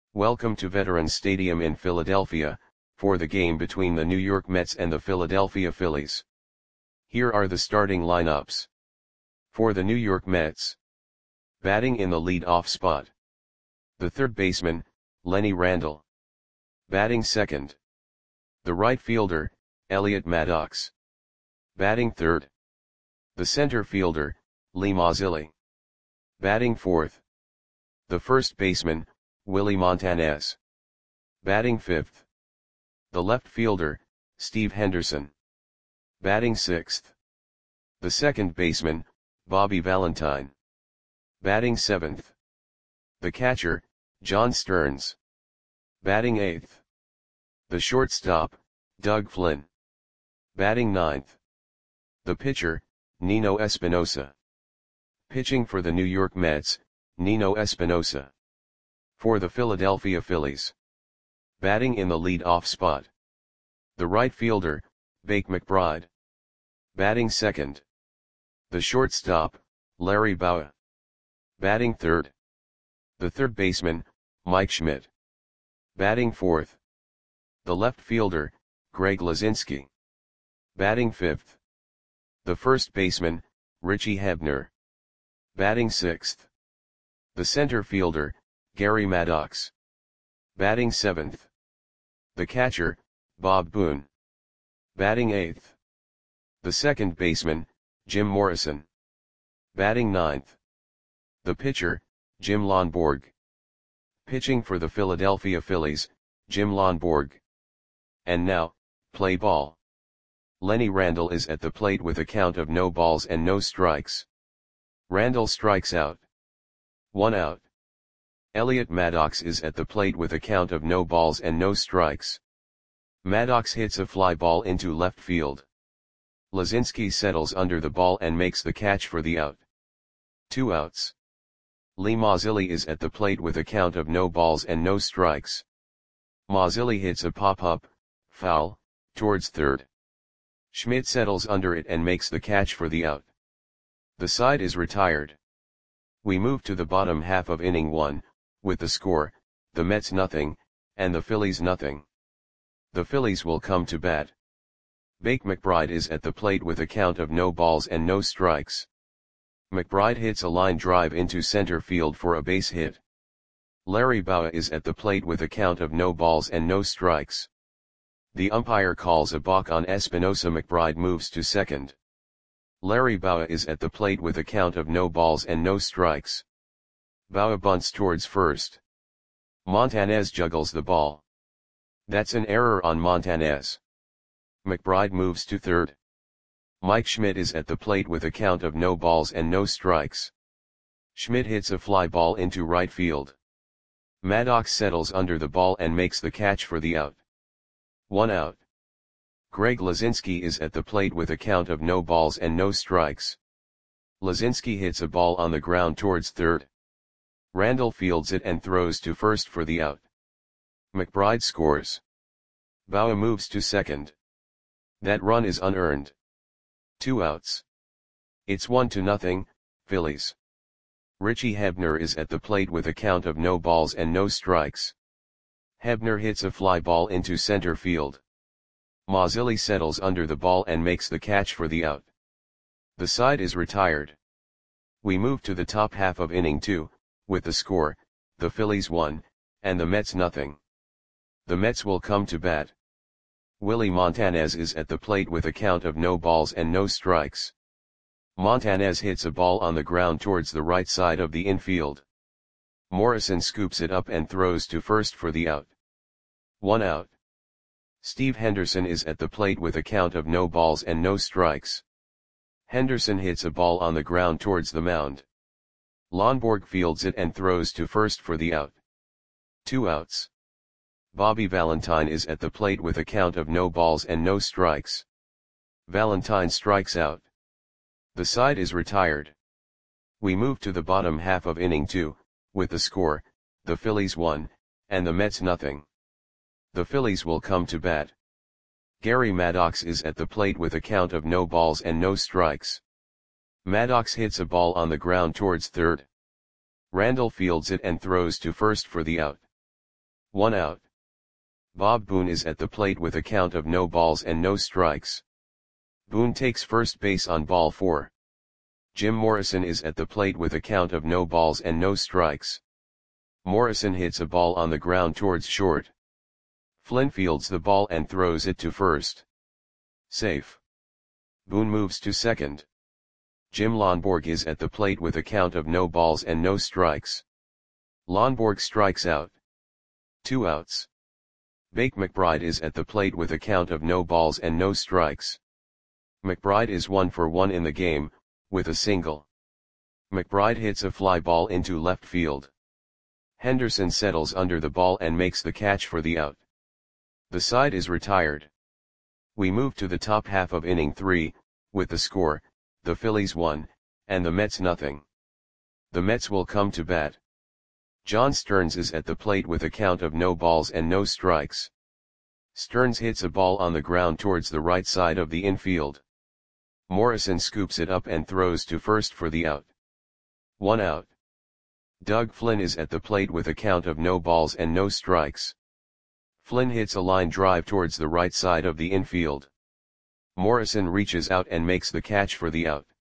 Welcome to Veterans Stadium in Philadelphia, for the game between the New York Mets and the Philadelphia Phillies. Here are the starting lineups. For the New York Mets. Batting in the lead-off spot. The third baseman, Lenny Randle. Batting second. The right fielder, Elliot Maddox. Batting third. The center fielder, Lee Mazzilli. Batting fourth. The first baseman, Willie Montanez. Batting fifth. The left fielder, Steve Henderson. Batting sixth. The second baseman, Bobby Valentine. Batting seventh. The catcher, John Stearns. Batting eighth. The shortstop, Doug Flynn. Batting ninth. The pitcher, Nino Espinosa. Pitching for the New York Mets, Nino Espinosa. For the Philadelphia Phillies. Batting in the lead-off spot. The right fielder, Bake McBride. Batting second. The shortstop, Larry Bowa. Batting third. The third baseman, Mike Schmidt. Batting fourth. The left fielder, Greg Luzinski. Batting fifth. The first baseman, Richie Hebner. Batting sixth. The center fielder, Gary Maddox. Batting seventh. The catcher, Bob Boone. Batting eighth. The second baseman, Jim Morrison. Batting ninth. The pitcher, Jim Lonborg. Pitching for the Philadelphia Phillies, Jim Lonborg. And now, play ball. Lenny Randle is at the plate with a count of no balls and no strikes. Randle strikes out. 1 out. Elliot Maddox is at the plate with a count of no balls and no strikes. Maddox hits a fly ball into left field. Luzinski settles under the ball and makes the catch for the out. 2 outs. Lee Mazzilli is at the plate with a count of no balls and no strikes. Mazzilli hits a pop-up, foul, towards third. Schmidt settles under it and makes the catch for the out. The side is retired. We move to the bottom half of inning 1, with the score, the Mets nothing, and the Phillies nothing. The Phillies will come to bat. Bake McBride is at the plate with a count of no balls and no strikes. McBride hits a line drive into center field for a base hit. Larry Bowa is at the plate with a count of no balls and no strikes. The umpire calls a balk on Espinosa. McBride moves to second. Larry Bowa is at the plate with a count of no balls and no strikes. Bowa bunts towards first. Montanez juggles the ball. That's an error on Montanez. McBride moves to third. Mike Schmidt is at the plate with a count of no balls and no strikes. Schmidt hits a fly ball into right field. Maddox settles under the ball and makes the catch for the out. 1 out. Greg Luzinski is at the plate with a count of no balls and no strikes. Luzinski hits a ball on the ground towards third. Randle fields it and throws to first for the out. McBride scores. Bowa moves to second. That run is unearned. 2 outs. It's 1-0, Phillies. Richie Hebner is at the plate with a count of no balls and no strikes. Hebner hits a fly ball into center field. Mazzilli settles under the ball and makes the catch for the out. The side is retired. We move to the top half of inning 2, with the score, the Phillies 1, and the Mets nothing. The Mets will come to bat. Willie Montanez is at the plate with a count of no balls and no strikes. Montanez hits a ball on the ground towards the right side of the infield. Morrison scoops it up and throws to first for the out. 1 out. Steve Henderson is at the plate with a count of no balls and no strikes. Henderson hits a ball on the ground towards the mound. Lonborg fields it and throws to first for the out. 2 outs. Bobby Valentine is at the plate with a count of no balls and no strikes. Valentine strikes out. The side is retired. We move to the bottom half of inning 2, with the score, the Phillies 1, and the Mets nothing. The Phillies will come to bat. Gary Maddox is at the plate with a count of no balls and no strikes. Maddox hits a ball on the ground towards third. Randle fields it and throws to first for the out. 1 out. Bob Boone is at the plate with a count of no balls and no strikes. Boone takes first base on ball 4. Jim Morrison is at the plate with a count of no balls and no strikes. Morrison hits a ball on the ground towards short. Flynn fields the ball and throws it to first. Safe. Boone moves to second. Jim Lonborg is at the plate with a count of no balls and no strikes. Lonborg strikes out. 2 outs. Bake McBride is at the plate with a count of no balls and no strikes. McBride is 1 for 1 in the game, with a single. McBride hits a fly ball into left field. Henderson settles under the ball and makes the catch for the out. The side is retired. We move to the top half of inning 3, with the score, the Phillies 1, and the Mets nothing. The Mets will come to bat. John Stearns is at the plate with a count of no balls and no strikes. Stearns hits a ball on the ground towards the right side of the infield. Morrison scoops it up and throws to first for the out. 1 out. Doug Flynn is at the plate with a count of no balls and no strikes. Flynn hits a line drive towards the right side of the infield. Morrison reaches out and makes the catch for the out.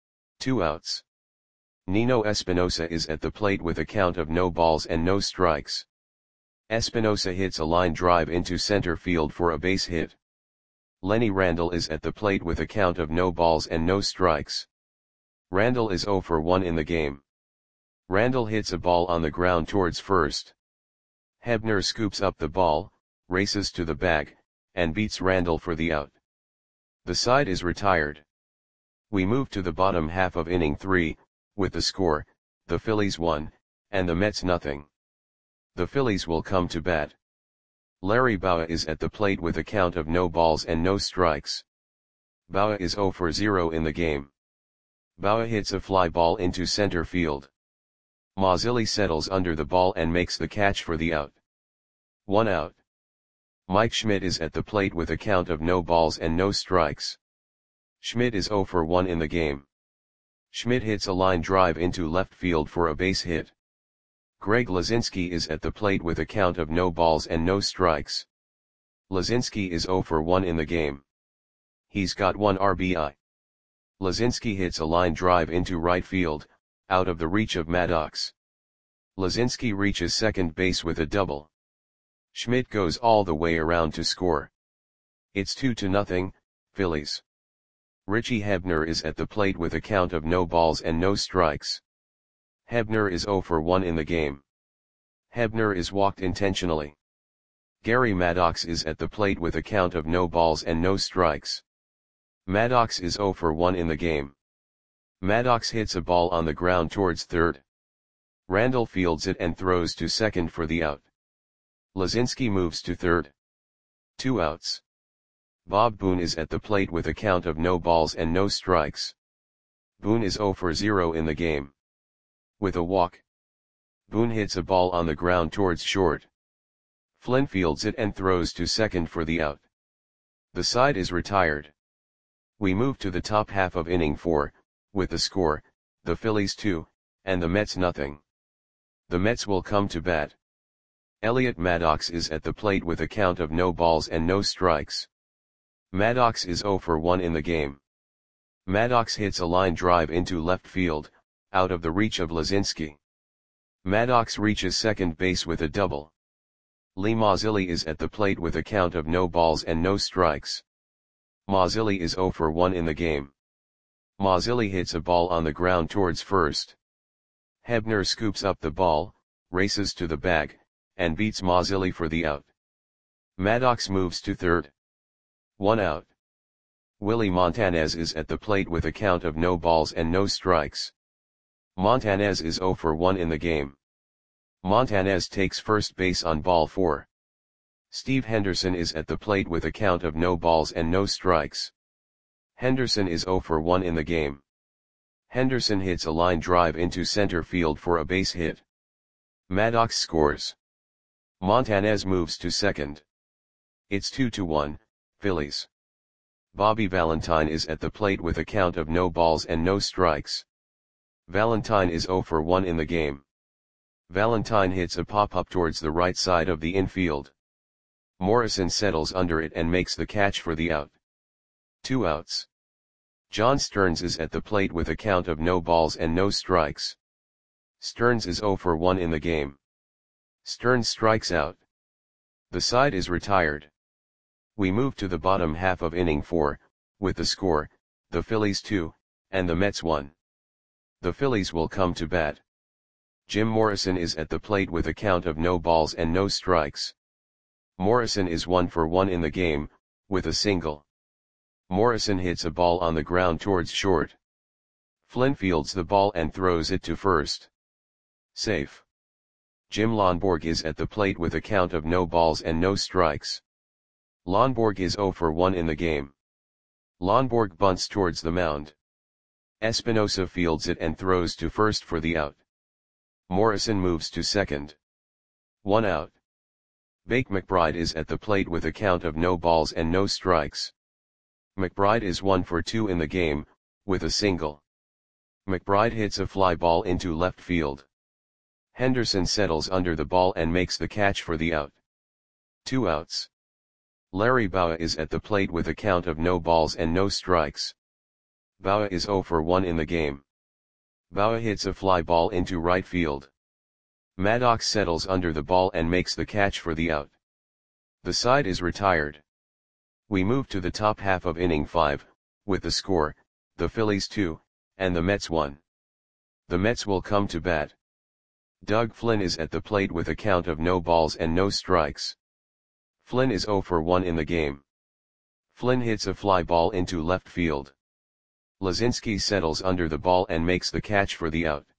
2 outs. Nino Espinosa is at the plate with a count of no balls and no strikes. Espinosa hits a line drive into center field for a base hit. Lenny Randle is at the plate with a count of no balls and no strikes. Randle is 0 for 1 in the game. Randle hits a ball on the ground towards first. Hebner scoops up the ball, races to the bag, and beats Randle for the out. The side is retired. We move to the bottom half of inning 3, with the score, the Phillies 1, and the Mets nothing. The Phillies will come to bat. Larry Bowa is at the plate with a count of no balls and no strikes. Bowa is 0 for 0 in the game. Bowa hits a fly ball into center field. Mazzilli settles under the ball and makes the catch for the out. 1 out. Mike Schmidt is at the plate with a count of no balls and no strikes. Schmidt is 0 for 1 in the game. Schmidt hits a line drive into left field for a base hit. Greg Lazinski is at the plate with a count of no balls and no strikes. Lazinski is 0 for 1 in the game. He's got 1 RBI. Lazinski hits a line drive into right field, out of the reach of Maddox. Lazinski reaches second base with a double. Schmidt goes all the way around to score. It's 2-0, Phillies. Richie Hebner is at the plate with a count of no balls and no strikes. Hebner is 0 for 1 in the game. Hebner is walked intentionally. Gary Maddox is at the plate with a count of no balls and no strikes. Maddox is 0 for 1 in the game. Maddox hits a ball on the ground towards third. Randle fields it and throws to second for the out. Lazinski moves to third. 2 outs. Bob Boone is at the plate with a count of no balls and no strikes. Boone is 0 for 0 in the game. With a walk. Boone hits a ball on the ground towards short. Flynn fields it and throws to second for the out. The side is retired. We move to the top half of inning 4, with the score, the Phillies 2, and the Mets nothing. The Mets will come to bat. Elliot Maddox is at the plate with a count of no balls and no strikes. Maddox is 0 for 1 in the game. Maddox hits a line drive into left field, out of the reach of Lazinski. Maddox reaches second base with a double. Lee Mazzilli is at the plate with a count of no balls and no strikes. Mazzilli is 0 for 1 in the game. Mazzilli hits a ball on the ground towards first. Hebner scoops up the ball, races to the bag, and beats Mazzilli for the out. Maddox moves to third. 1 out. Willie Montanez is at the plate with a count of no balls and no strikes. Montanez is 0 for 1 in the game. Montanez takes first base on ball 4. Steve Henderson is at the plate with a count of no balls and no strikes. Henderson is 0 for 1 in the game. Henderson hits a line drive into center field for a base hit. Maddox scores. Montanez moves to second. It's 2-1, Phillies. Bobby Valentine is at the plate with a count of no balls and no strikes. Valentine is 0 for 1 in the game. Valentine hits a pop-up towards the right side of the infield. Morrison settles under it and makes the catch for the out. 2 outs. John Stearns is at the plate with a count of no balls and no strikes. Stearns is 0 for 1 in the game. Stearns strikes out. The side is retired. We move to the bottom half of inning 4, with the score, the Phillies 2, and the Mets 1. The Phillies will come to bat. Jim Morrison is at the plate with a count of no balls and no strikes. Morrison is 1 for 1 in the game, with a single. Morrison hits a ball on the ground towards short. Flynn fields the ball and throws it to first. Safe. Jim Lonborg is at the plate with a count of no balls and no strikes. Lonborg is 0 for 1 in the game. Lonborg bunts towards the mound. Espinosa fields it and throws to first for the out. Morrison moves to second. 1 out. Bake McBride is at the plate with a count of no balls and no strikes. McBride is 1 for 2 in the game, with a single. McBride hits a fly ball into left field. Henderson settles under the ball and makes the catch for the out. 2 outs. Larry Bowa is at the plate with a count of no balls and no strikes. Bowa is 0 for 1 in the game. Bowa hits a fly ball into right field. Maddox settles under the ball and makes the catch for the out. The side is retired. We move to the top half of inning 5, with the score, the Phillies 2, and the Mets 1. The Mets will come to bat. Doug Flynn is at the plate with a count of no balls and no strikes. Flynn is 0 for 1 in the game. Flynn hits a fly ball into left field. Lazinski settles under the ball and makes the catch for the out.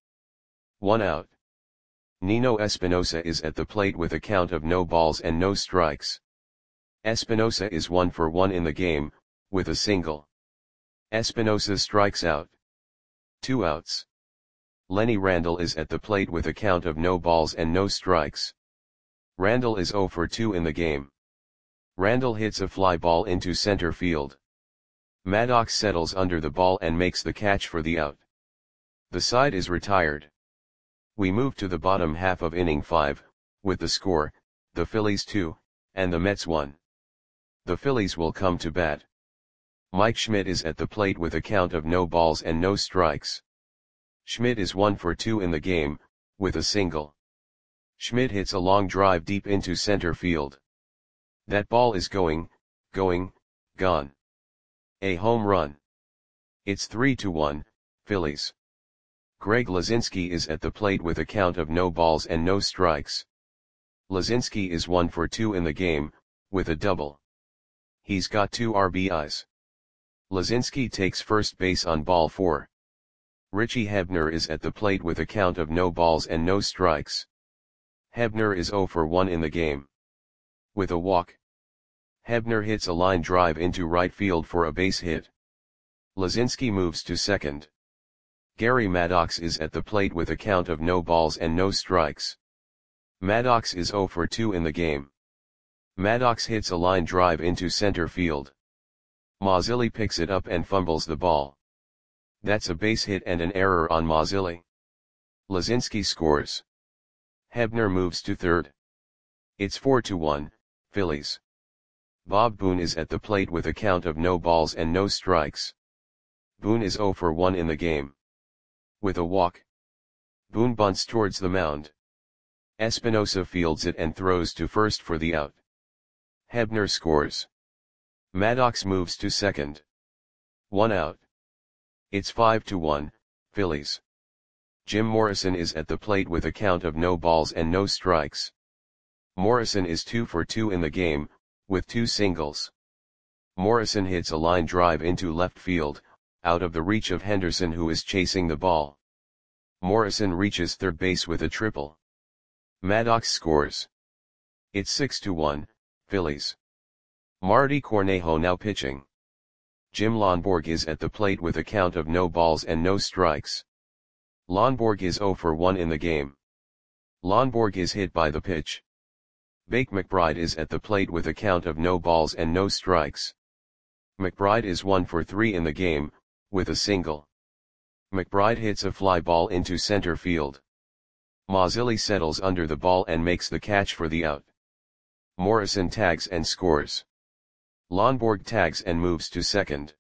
1 out. Nino Espinosa is at the plate with a count of no balls and no strikes. Espinosa is 1 for 1 in the game, with a single. Espinosa strikes out. 2 outs. Lenny Randle is at the plate with a count of no balls and no strikes. Randle is 0 for 2 in the game. Randle hits a fly ball into center field. Maddox settles under the ball and makes the catch for the out. The side is retired. We move to the bottom half of inning 5, with the score, the Phillies 2, and the Mets 1. The Phillies will come to bat. Mike Schmidt is at the plate with a count of no balls and no strikes. Schmidt is 1 for 2 in the game, with a single. Schmidt hits a long drive deep into center field. That ball is gone. A home run. It's 3-1, Phillies. Greg Lazinski is at the plate with a count of no balls and no strikes. Lazinski is 1 for 2 in the game, with a double. He's got 2 RBIs. Lazinski takes first base on ball 4. Richie Hebner is at the plate with a count of no balls and no strikes. Hebner is 0 for 1 in the game. With a walk. Hebner hits a line drive into right field for a base hit. Lazinski moves to second. Gary Maddox is at the plate with a count of no balls and no strikes. Maddox is 0 for 2 in the game. Maddox hits a line drive into center field. Mazzilli picks it up and fumbles the ball. That's a base hit and an error on Mazzilli. Lazinski scores. Hebner moves to third. It's 4-1, Phillies. Bob Boone is at the plate with a count of no balls and no strikes. Boone is 0 for 1 in the game. With a walk. Boone bunts towards the mound. Espinosa fields it and throws to first for the out. Hebner scores. Maddox moves to second. 1 out. It's 5-1, Phillies. Jim Morrison is at the plate with a count of no balls and no strikes. Morrison is 2 for 2 in the game, with 2 singles. Morrison hits a line drive into left field, out of the reach of Henderson who is chasing the ball. Morrison reaches third base with a triple. Maddox scores. It's 6-1, Phillies. Marty Cornejo now pitching. Jim Lonborg is at the plate with a count of no balls and no strikes. Lonborg is 0 for 1 in the game. Lonborg is hit by the pitch. Bake McBride is at the plate with a count of no balls and no strikes. McBride is 1 for 3 in the game, with a single. McBride hits a fly ball into center field. Mazzilli settles under the ball and makes the catch for the out. Morrison tags and scores. Lonborg tags and moves to second.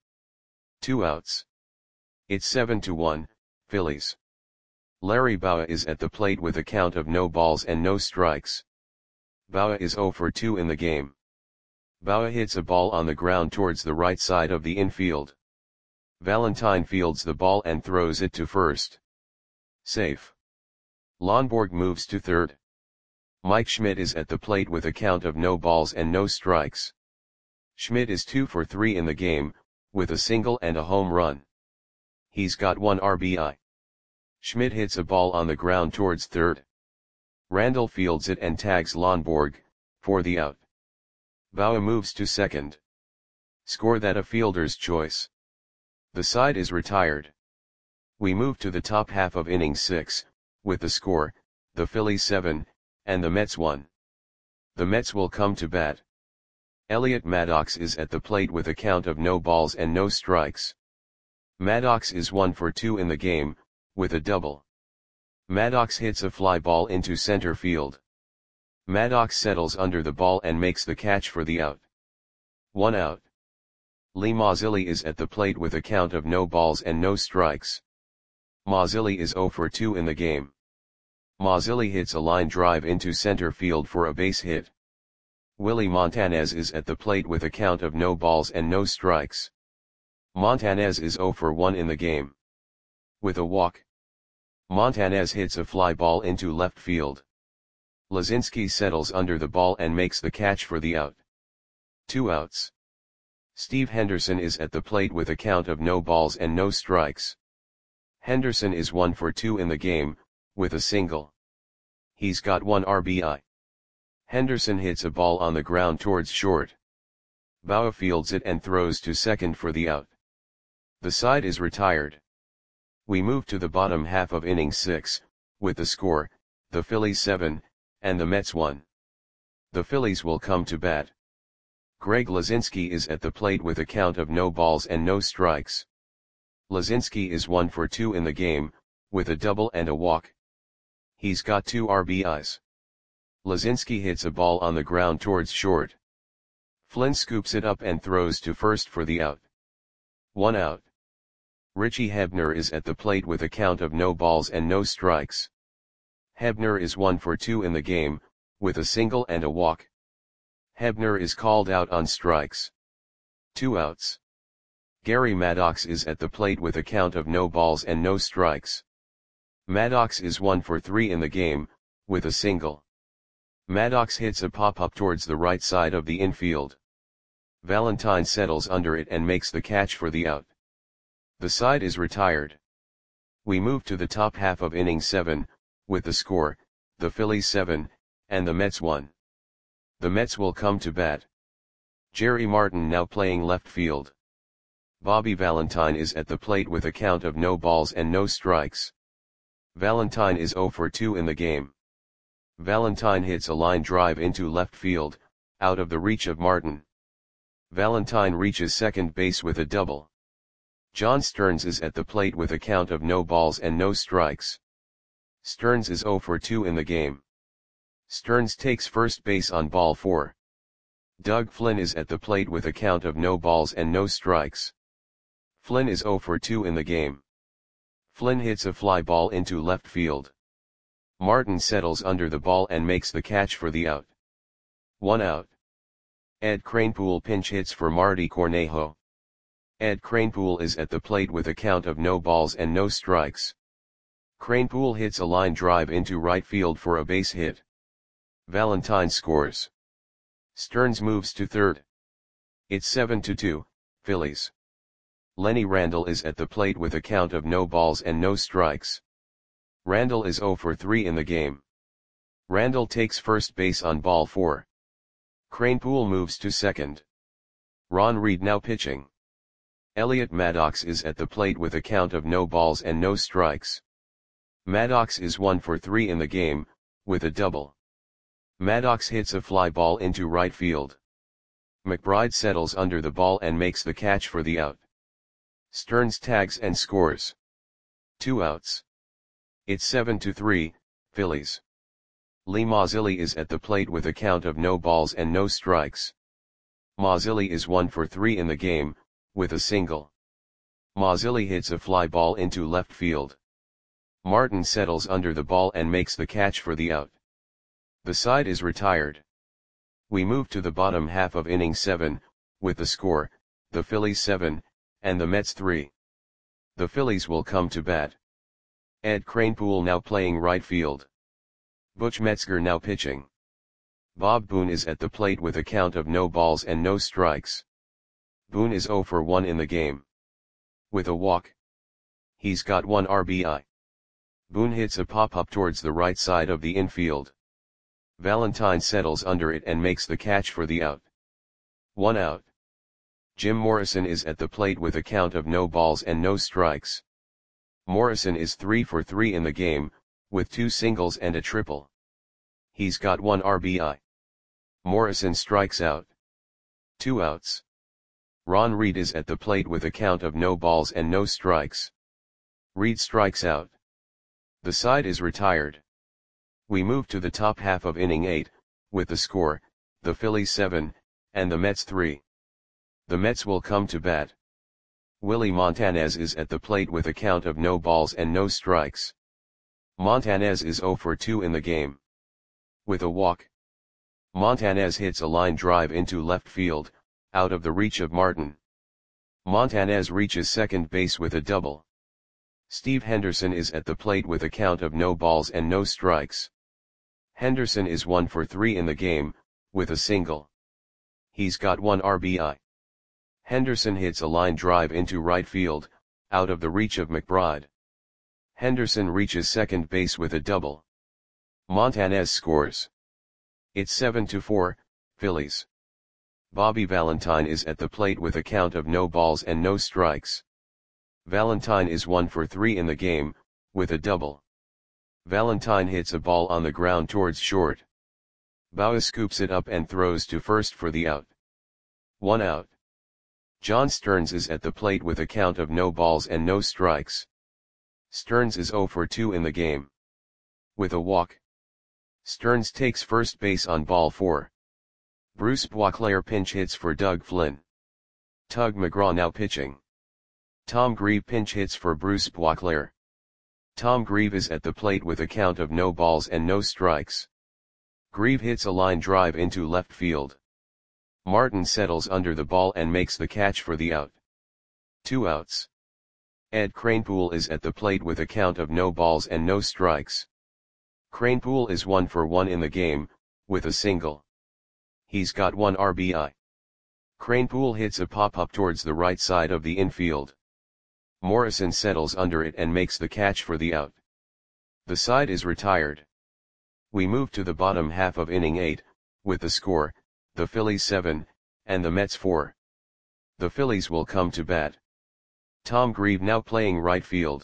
2 outs. It's 7-1, Phillies. Larry Bowa is at the plate with a count of no balls and no strikes. Bowa is 0 for 2 in the game. Bowa hits a ball on the ground towards the right side of the infield. Valentine fields the ball and throws it to first. Safe. Lonborg moves to third. Mike Schmidt is at the plate with a count of no balls and no strikes. Schmidt is 2 for 3 in the game, with a single and a home run. He's got 1 RBI. Schmidt hits a ball on the ground towards third. Randall fields it and tags Lonborg, for the out. Bowa moves to second. Score that a fielder's choice. The side is retired. We move to the top half of inning 6, with the score, the Phillies 7, and the Mets 1. The Mets will come to bat. Elliot Maddox is at the plate with a count of no balls and no strikes. Maddox is 1 for 2 in the game, with a double. Maddox hits a fly ball into center field. Maddox settles under the ball and makes the catch for the out. 1 out. Lee Mazzilli is at the plate with a count of no balls and no strikes. Mazzilli is 0 for 2 in the game. Mazzilli hits a line drive into center field for a base hit. Willie Montanez is at the plate with a count of no balls and no strikes. Montanez is 0 for 1 in the game. With a walk. Montanez hits a fly ball into left field. Lazinski settles under the ball and makes the catch for the out. 2 outs. Steve Henderson is at the plate with a count of no balls and no strikes. Henderson is 1 for 2 in the game, with a single. He's got 1 RBI. Henderson hits a ball on the ground towards short. Bowa fields it and throws to second for the out. The side is retired. We move to the bottom half of inning 6, with the score, the Phillies 7, and the Mets 1. The Phillies will come to bat. Greg Lazinski is at the plate with a count of no balls and no strikes. Lazinski is 1 for 2 in the game, with a double and a walk. He's got 2 RBIs. Lazinski hits a ball on the ground towards short. Flynn scoops it up and throws to first for the out. 1 out. Richie Hebner is at the plate with a count of no balls and no strikes. Hebner is 1 for 2 in the game, with a single and a walk. Hebner is called out on strikes. 2 outs. Gary Maddox is at the plate with a count of no balls and no strikes. Maddox is 1 for 3 in the game, with a single. Maddox hits a pop-up towards the right side of the infield. Valentine settles under it and makes the catch for the out. The side is retired. We move to the top half of inning 7, with the score, the Phillies 7, and the Mets 1. The Mets will come to bat. Jerry Martin now playing left field. Bobby Valentine is at the plate with a count of no balls and no strikes. Valentine is 0 for 2 in the game. Valentine hits a line drive into left field, out of the reach of Martin. Valentine reaches second base with a double. John Stearns is at the plate with a count of no balls and no strikes. Stearns is 0 for 2 in the game. Stearns takes first base on ball 4. Doug Flynn is at the plate with a count of no balls and no strikes. Flynn is 0 for 2 in the game. Flynn hits a fly ball into left field. Martin settles under the ball and makes the catch for the out. 1 out. Ed Kranepool pinch hits for Marty Cornejo. Ed Kranepool is at the plate with a count of no balls and no strikes. Kranepool hits a line drive into right field for a base hit. Valentine scores. Stearns moves to third. It's 7-2, Phillies. Lenny Randall is at the plate with a count of no balls and no strikes. Randall is 0 for 3 in the game. Randall takes first base on ball 4. Kranepool moves to second. Ron Reed now pitching. Elliot Maddox is at the plate with a count of no balls and no strikes. Maddox is 1 for 3 in the game, with a double. Maddox hits a fly ball into right field. McBride settles under the ball and makes the catch for the out. Stearns tags and scores. 2 outs. It's 7-3, Phillies. Lee Mazzilli is at the plate with a count of no balls and no strikes. Mazzilli is 1 for 3 in the game, with a single. Mazzilli hits a fly ball into left field. Martin settles under the ball and makes the catch for the out. The side is retired. We move to the bottom half of inning 7, with the score, the Phillies 7, and the Mets 3. The Phillies will come to bat. Ed Kranepool now playing right field. Butch Metzger now pitching. Bob Boone is at the plate with a count of no balls and no strikes. Boone is 0 for 1 in the game. With a walk. He's got 1 RBI. Boone hits a pop-up towards the right side of the infield. Valentine settles under it and makes the catch for the out. 1 out. Jim Morrison is at the plate with a count of no balls and no strikes. Morrison is 3 for 3 in the game, with 2 singles and a triple. He's got 1 RBI. Morrison strikes out. 2 outs. Ron Reed is at the plate with a count of no balls and no strikes. Reed strikes out. The side is retired. We move to the top half of inning 8, with the score, the Phillies 7, and the Mets 3. The Mets will come to bat. Willie Montanez is at the plate with a count of no balls and no strikes. Montanez is 0 for 2 in the game. With a walk. Montanez hits a line drive into left field, out of the reach of Martin. Montanez reaches second base with a double. Steve Henderson is at the plate with a count of no balls and no strikes. Henderson is 1 for 3 in the game, with a single. He's got 1 RBI. Henderson hits a line drive into right field, out of the reach of McBride. Henderson reaches second base with a double. Montanez scores. It's 7-4, Phillies. Bobby Valentine is at the plate with a count of no balls and no strikes. Valentine is 1 for 3 in the game, with a double. Valentine hits a ball on the ground towards short. Bauer scoops it up and throws to first for the out. 1 out. John Stearns is at the plate with a count of no balls and no strikes. Stearns is 0 for 2 in the game. With a walk. Stearns takes first base on ball 4. Bruce Boisclair pinch hits for Doug Flynn. Tug McGraw now pitching. Tom Grieve pinch hits for Bruce Boisclair. Tom Grieve is at the plate with a count of no balls and no strikes. Grieve hits a line drive into left field. Martin settles under the ball and makes the catch for the out. 2 outs. Ed Kranepool is at the plate with a count of no balls and no strikes. Kranepool is 1 for 1 in the game, with a single. He's got 1 RBI. Kranepool hits a pop-up towards the right side of the infield. Morrison settles under it and makes the catch for the out. The side is retired. We move to the bottom half of inning 8, with the score, the Phillies 7, and the Mets 4. The Phillies will come to bat. Tom Grieve now playing right field.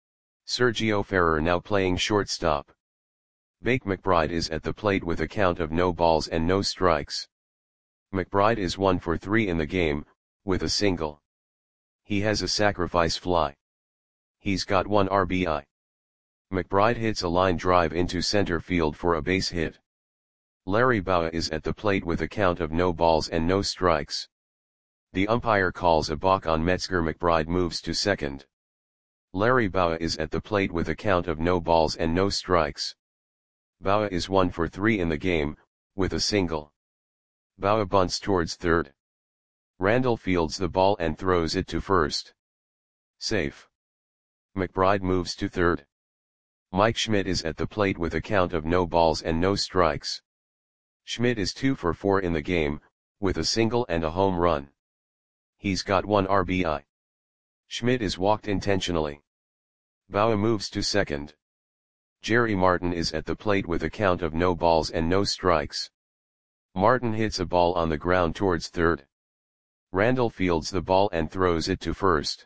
Sergio Ferrer now playing shortstop. Bake McBride is at the plate with a count of no balls and no strikes. McBride is 1 for 3 in the game, with a single. He has a sacrifice fly. He's got 1 RBI. McBride hits a line drive into center field for a base hit. Larry Bowa is at the plate with a count of no balls and no strikes. The umpire calls a balk on Metzger. McBride moves to second. Larry Bowa is at the plate with a count of no balls and no strikes. Bowa is 1 for 3 in the game, with a single. Bowa bunts towards third. Randall fields the ball and throws it to first. Safe. McBride moves to third. Mike Schmidt is at the plate with a count of no balls and no strikes. Schmidt is 2 for 4 in the game, with a single and a home run. He's got 1 RBI. Schmidt is walked intentionally. Bowa moves to second. Jerry Martin is at the plate with a count of no balls and no strikes. Martin hits a ball on the ground towards third. Randall fields the ball and throws it to first.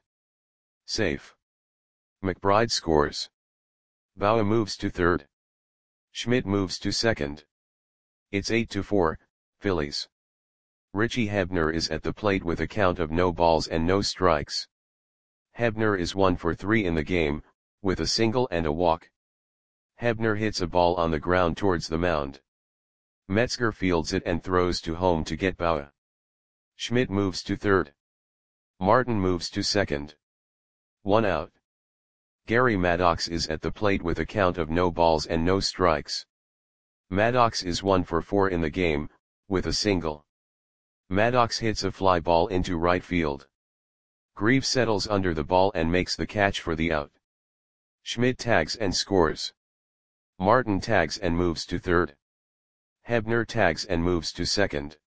Safe. McBride scores. Bowa moves to third. Schmidt moves to second. It's 8-4, Phillies. Richie Hebner is at the plate with a count of no balls and no strikes. Hebner is 1 for 3 in the game, with a single and a walk. Hebner hits a ball on the ground towards the mound. Metzger fields it and throws to home to get Bauer. Schmidt moves to third. Martin moves to second. 1 out. Gary Maddox is at the plate with a count of no balls and no strikes. Maddox is 1 for 4 in the game, with a single. Maddox hits a fly ball into right field. Grieve settles under the ball and makes the catch for the out. Schmidt tags and scores. Martin tags and moves to third. Hebner tags and moves to second.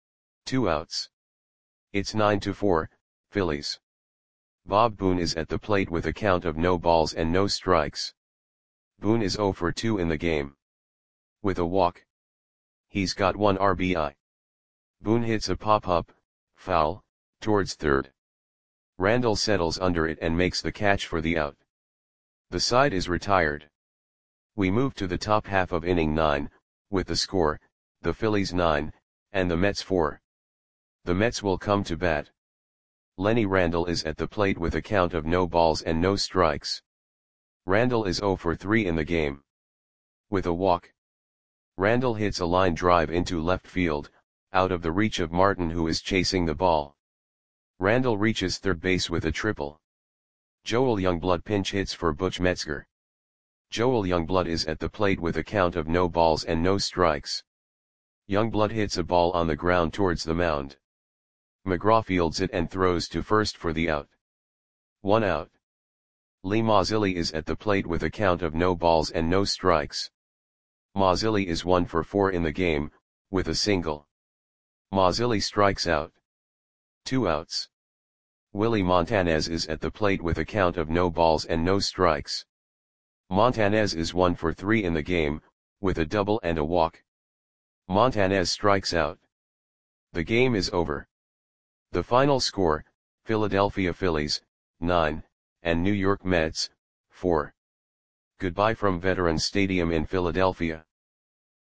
2 outs. It's 9-4, Phillies. Bob Boone is at the plate with a count of no balls and no strikes. Boone is 0 for 2 in the game. With a walk. He's got 1 RBI. Boone hits a pop-up, foul, towards third. Randall settles under it and makes the catch for the out. The side is retired. We move to the top half of inning 9, with the score, the Phillies 9, and the Mets 4. The Mets will come to bat. Lenny Randall is at the plate with a count of no balls and no strikes. Randall is 0 for 3 in the game. With a walk. Randall hits a line drive into left field, out of the reach of Martin who is chasing the ball. Randall reaches third base with a triple. Joel Youngblood pinch hits for Butch Metzger. Joel Youngblood is at the plate with a count of no balls and no strikes. Youngblood hits a ball on the ground towards the mound. McGraw fields it and throws to first for the out. 1 out. Lee Mazzilli is at the plate with a count of no balls and no strikes. Mazzilli is 1 for 4 in the game, with a single. Mazzilli strikes out. 2 outs. Willie Montanez is at the plate with a count of no balls and no strikes. Montanez is 1 for 3 in the game, with a double and a walk. Montanez strikes out. The game is over. The final score, Philadelphia Phillies, 9, and New York Mets, 4. Goodbye from Veterans Stadium in Philadelphia.